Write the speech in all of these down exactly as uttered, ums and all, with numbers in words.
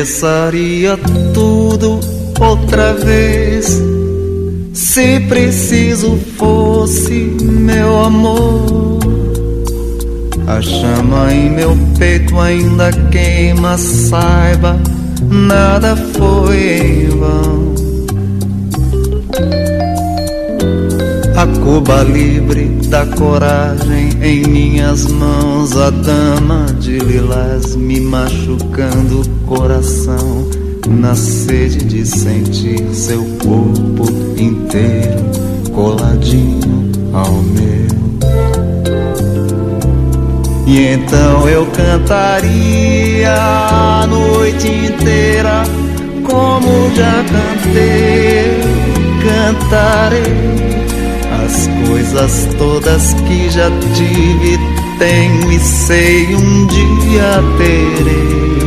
recomeçaria tudo outra vez, se preciso fosse, meu amor. A chama em meu peito ainda queima, saiba, nada foi em vão. A Cuba livre da coragem em minhas mãos, a dama de lilás me machucando o coração, na sede de sentir seu corpo inteiro coladinho ao meu. E então eu cantaria a noite inteira, como já cantei, cantarei as coisas todas que já tive, tenho e sei um dia terei.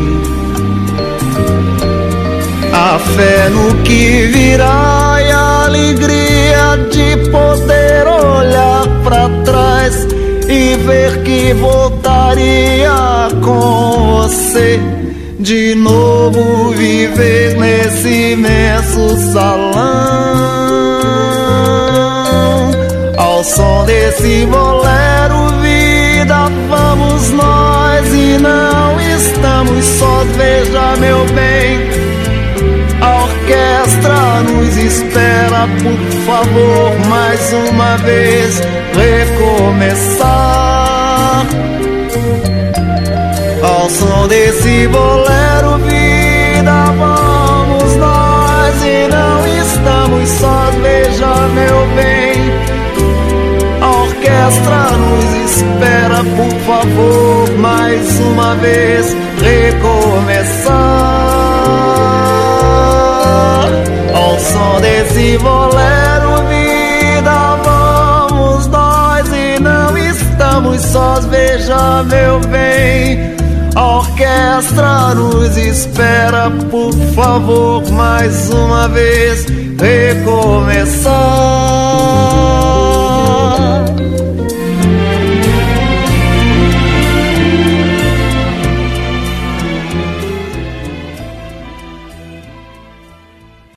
A fé no que virá e a alegria de poder olhar pra trás e ver que voltaria com você, de novo viver nesse imenso salão. Ao som desse bolero, vida, vamos nós e não estamos sós, veja meu bem, a orquestra nos espera, por favor, mais uma vez recomeçar. Ao som desse bolero, vida, vamos nós e não estamos sós, veja meu bem, a orquestra nos espera, por favor, mais uma vez recomeçar. Ao som desse bolero, vida, vamos nós e não estamos sós, veja meu bem, a orquestra nos espera, por favor, mais uma vez recomeçar.